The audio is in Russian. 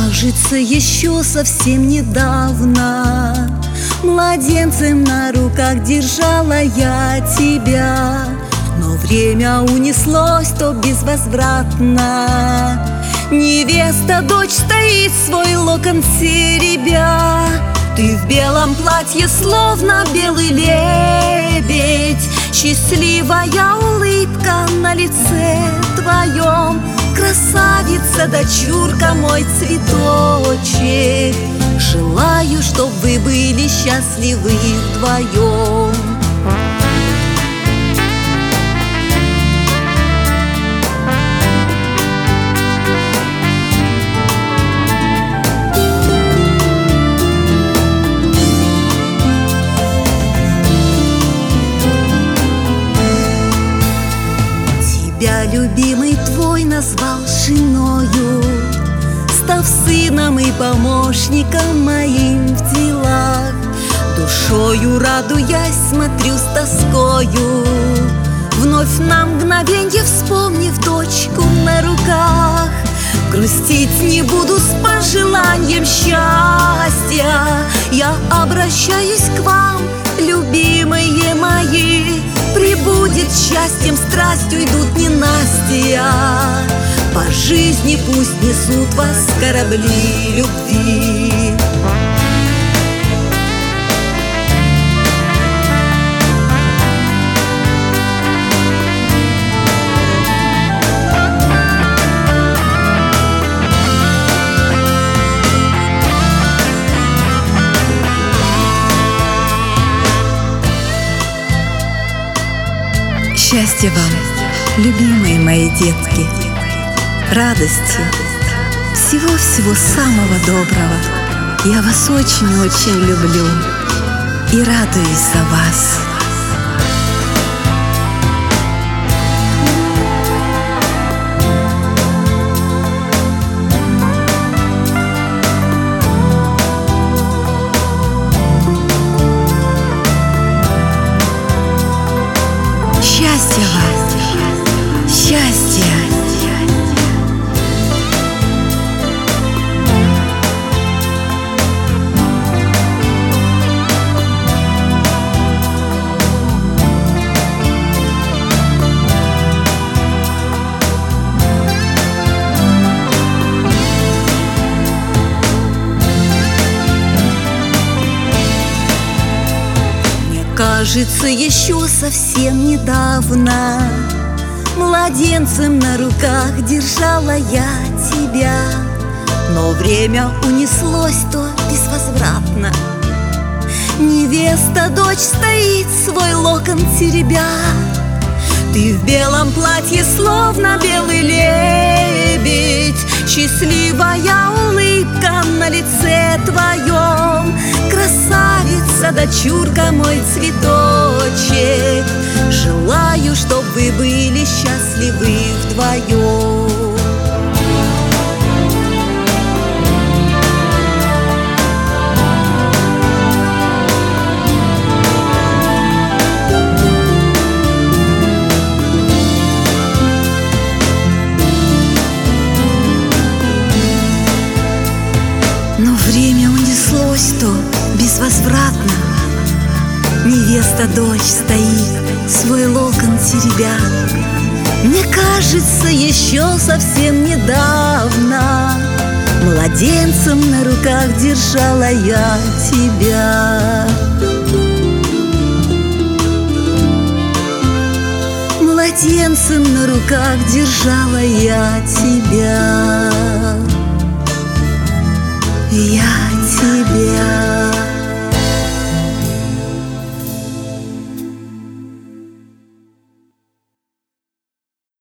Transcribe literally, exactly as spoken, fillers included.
кажется, еще совсем недавно младенцем на руках держала я тебя. Но время унеслось то безвозвратно. Невеста, дочь стоит, свой локон теребя. Ты в белом платье, словно белый лебедь. Счастливая улыбка на лице твоем. Красавица, дочурка, мой цветочек. Желаю, чтоб вы были счастливы вдвоем. Тебя любимый твой назвал женою, став сыном и помощником моим в делах. Душою радуясь, смотрю с тоскою, вновь на мгновенье вспомнив дочку на руках. Грустить не буду с пожеланием счастья. Я обращаюсь к вам, любимые мои. Прибудет счастьем, страстью идут ненастья. По жизни пусть несут вас корабли любви. Счастья вам, любимые мои детки, радости, всего-всего самого доброго. Я вас очень-очень люблю и радуюсь за вас. Счастья вам! Счастья! Кажется, еще совсем недавно младенцем на руках держала я тебя. Но время унеслось то безвозвратно. Невеста, дочь стоит, свой локон теребя. Ты в белом платье, словно белый лебедь. Счастливая улыбка на лице твоем. Красавица, дочурка, мой цветочек. Желаю, чтоб вы были счастливы вдвоем. Но время унеслось то безвозвратно. Невеста, дочь стоит, свой локон теребя. Мне кажется, еще совсем недавно младенцем на руках держала я тебя. Младенцем на руках держала я тебя. Я тебя.